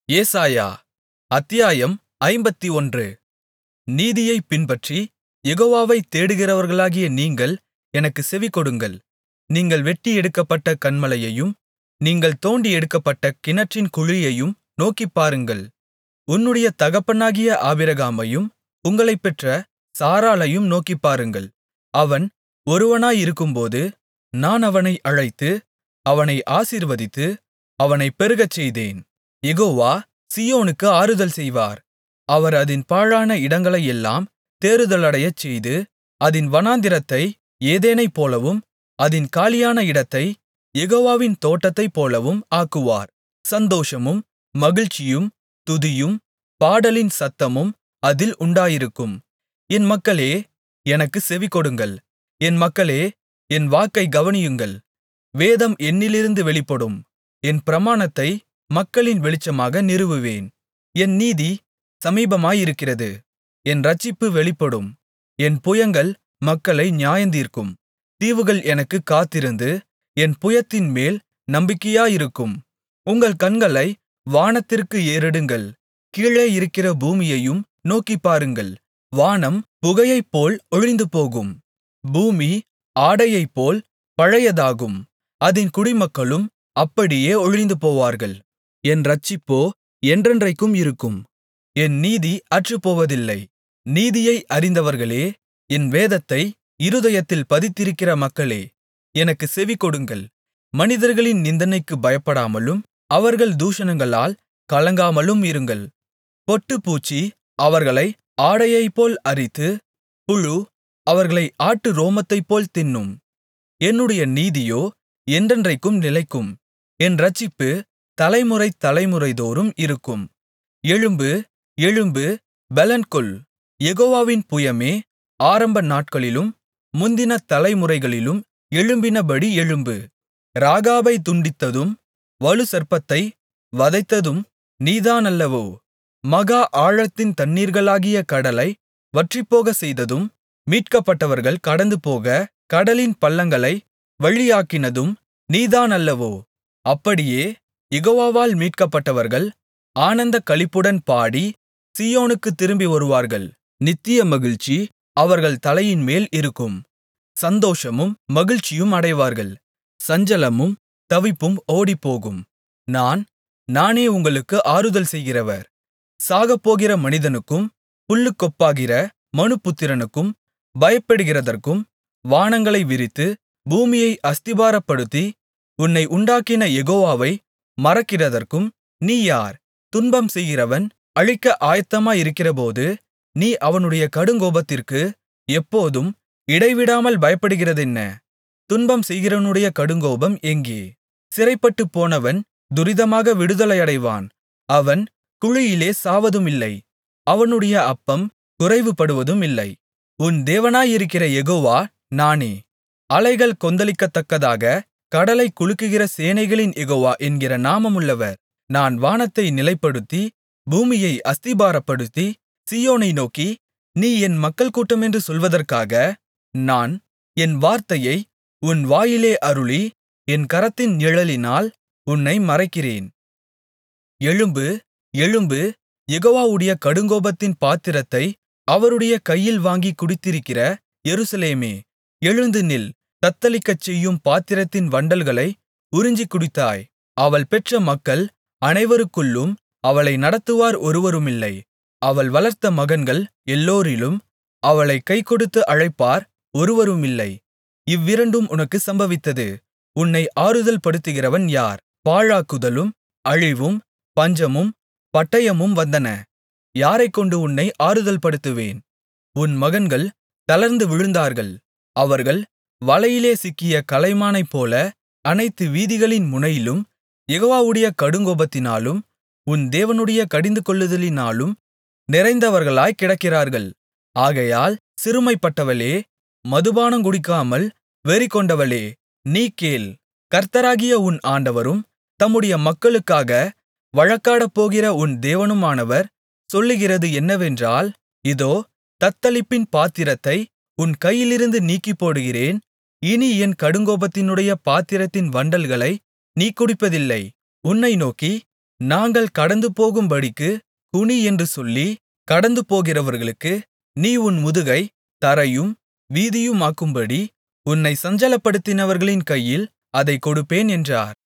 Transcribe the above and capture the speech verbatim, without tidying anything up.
ஏசாயா அத்தியாயம் ஐம்பத்தொன்று. நீதியைப் பின்பற்றி யெகோவாவைத் தேடுகிறவர்களாகிய நீங்கள் எனக்குச் செவிகொடுங்கள். நீங்கள் வெட்டி எடுக்கப்பட்ட கன்மலையையும் நீங்கள் தோண்டி எடுக்கப்பட்ட கிணற்றின் குழியையும் நோக்கிப்பாருங்கள். உன்னுடைய தகப்பனாகிய ஆபிரகாமையும் உங்களைப் பெற்ற சாராளையும் நோக்கிப்பாருங்கள். அவன் ஒருவனாயிருக்கும்போது நான் அவனை அழைத்து அவனை ஆசீர்வதித்து அவனைப் பெருகச்செய்தேன். யெகோவா சீயோனுக்கு ஆறுதல் செய்வார். அவர் அதின் பாழான இடங்களையெல்லாம் தேறுதலடையச் செய்து அதின் வனாந்திரத்தை ஏதேனைப்போலவும் அதின் காலியான இடத்தைக் யெகோவாவின் தோட்டத்தைப்போலவும் ஆக்குவார். சந்தோஷமும் மகிழ்ச்சியும் துதியும் பாடலின் சத்தமும் அதில் உண்டாயிருக்கும். என் மக்களே, எனக்குச் செவிகொடுங்கள். என் மக்களே, என் வாக்கைக் கவனியுங்கள். வேதம் என்னிலிருந்து வெளிப்படும். என் பிரமாணத்தை மக்களின் வெளிச்சமாக நிறுவுவேன். என் நீதி சமீபமாயிருக்கிறது. என் இரட்சிப்பு வெளிப்படும். என் புயங்கள் மக்களை நியாயந்தீர்க்கும். தீவுகள் எனக்குக் காத்திருந்து என் புயத்தின்மேல் நம்பிக்கையாயிருக்கும். உங்கள் கண்களை வானத்திற்கு ஏறெடுங்கள். கீழே இருக்கிற பூமியையும் நோக்கிப்பாருங்கள். வானம் புகையைப்போல் ஒழிந்துபோகும். பூமி ஆடையைப்போல் பழையதாகும். அதின் குடிமக்களும் அப்படியே ஒழிந்துபோவார்கள். என் இரட்சிப்போ என்றென்றைக்கும் இருக்கும். என் நீதி அற்றுப்போவதில்லை. நீதியை அறிந்தவர்களே, என் வேதத்தை இருதயத்தில் பதித்திருக்கிற மக்களே, எனக்குச் செவிகொடுங்கள். மனிதர்களின் நிந்தனைக்குப் பயப்படாமலும் அவர்கள் தூஷணங்களால் கலங்காமலும் இருங்கள். பொட்டுப்பூச்சி அவர்களை ஆடையைப்போல் அரித்து புழு அவர்களை ஆட்டு ரோமத்தைப்போல் தின்னும். என்னுடைய நீதியோ என்றென்றைக்கும் நிலைக்கும். என் இரட்சிப்பு தலைமுறை தலைமுறைதோறும் இருக்கும். எழும்பு எழும்பு பெலன்கொள். யெகோவாவின் புயமே, ஆரம்ப நாட்களிலும் முந்தின தலைமுறைகளிலும் எழும்பினபடி எழும்பு. ராகாபைத் துண்டித்ததும் வலுசர்ப்பத்தை வதைத்ததும் நீதானல்லவோ? மகா ஆழத்தின் தண்ணீர்களாகிய கடலை வற்றிப்போகச் செய்ததும் மீட்கப்பட்டவர்கள் கடந்துபோக கடலின் பள்ளங்களை வழியாக்கினதும் நீதானல்லவோ? அப்படியே யெகோவாவால் மீட்கப்பட்டவர்கள் ஆனந்தக் களிப்புடன் பாடி சீயோனுக்குத் திரும்பி வருவார்கள். நித்திய மகிழ்ச்சி அவர்கள் தலையின்மேல் இருக்கும். சந்தோஷமும் மகிழ்ச்சியும் அடைவார்கள். சஞ்சலமும் தவிப்பும் ஓடிப்போகும். நான் நானே உங்களுக்கு ஆறுதல் செய்கிறவர். சாகப்போகிற மனிதனுக்கும் புல்லுக்கொப்பாகிற மனுபுத்திரனுக்கும் பயப்படுகிறதற்கும் வானங்களை விரித்து பூமியை அஸ்திபாரப்படுத்தி உன்னை உண்டாக்கின யெகோவாவை மறக்கிறதற்கும் நீ யார்? துன்பம் செய்கிறவன் அழிக்க ஆயத்தமாயிருக்கிறபோது நீ அவனுடைய கடுங்கோபத்திற்கு எப்போதும் இடைவிடாமல் பயப்படுகிறதென்ன? துன்பம் செய்கிறவனுடைய கடுங்கோபம் எங்கே? சிறைப்பட்டுப் போனவன் துரிதமாக விடுதலையடைவான். அவன் குழியிலே சாவதுமில்லை. அவனுடைய அப்பம் குறைவுபடுவதுமில்லை. உன் தேவனாயிருக்கிற யெகோவா நானே. அலைகள் கொந்தளிக்கத்தக்கதாக கடலைக் குலுக்குகிற சேனைகளின் யெகோவா என்கிற நாமமுள்ளவர். நான் வானத்தை நிலைப்படுத்தி பூமியை அஸ்திபாரப்படுத்தி சீயோனை நோக்கி, நீ என் மக்கள் கூட்டமென்று சொல்வதற்காக நான் என் வார்த்தையை உன் வாயிலே அருளி என் கரத்தின் நிழலினால் உன்னை மறைக்கிறேன். எழும்பு எழும்பு. யெகோவாவுடைய கடுங்கோபத்தின் பாத்திரத்தை அவருடைய கையில் வாங்கிக் குடித்திருக்கிற எருசலேமே, எழுந்து நில். தத்தளிக்கச் செய்யும் பாத்திரத்தின் வண்டல்களை உறிஞ்சிக் குடித்தாய். அவள் பெற்ற மக்கள் அனைவருக்குள்ளும் அவளை நடத்துவார் ஒருவருமில்லை. அவள் வளர்த்த மகன்கள் எல்லோரிலும் அவளைக் கைகொடுத்து அழைப்பார் ஒருவருமில்லை. இவ்விரண்டும் உனக்கு சம்பவித்தது. உன்னை ஆறுதல் படுத்துகிறவன் யார்? பாழாக்குதலும் அழிவும் பஞ்சமும் பட்டயமும் வந்தன. யாரைக்கொண்டு உன்னை ஆறுதல் படுத்துவேன்? உன் மகன்கள் தளர்ந்து விழுந்தார்கள். அவர்கள் வலையிலே சிக்கிய கலைமானைப்போல அனைத்து வீதிகளின் முனையிலும் யெகோவாவுடைய கடுங்கோபத்தினாலும் உன் தேவனுடைய கடிந்துகொள்ளுதலினாலும் நிறைந்தவர்களாய்க் கிடக்கிறார்கள். ஆகையால் சிறுமைப்பட்டவளே, மதுபானங்குடிக்காமல் வெறிகொண்டவளே, நீ கேள். கர்த்தராகிய உன் ஆண்டவரும் தம்முடைய மக்களுக்காக வழக்காடப்போகிற உன் தேவனுமானவர் சொல்லுகிறது என்னவென்றால், இதோ, தத்தளிப்பின் பாத்திரத்தை உன் கையிலிருந்து நீக்கிப்போடுகிறேன். இனி என் கடுங்கோபத்தினுடைய பாத்திரத்தின் வண்டல்களை நீ குடிப்பதில்லை. உன்னை நோக்கி நாங்கள் கடந்துபோகும்படிக்குக் குனி என்று சொல்லி கடந்துபோகிறவர்களுக்கு நீ உன் முதுகைத் தரையும் வீதியுமாக்கும்படி உன்னைச் சஞ்சலப்படுத்தினவர்களின் கையில் அதைக் கொடுப்பேன் என்றார்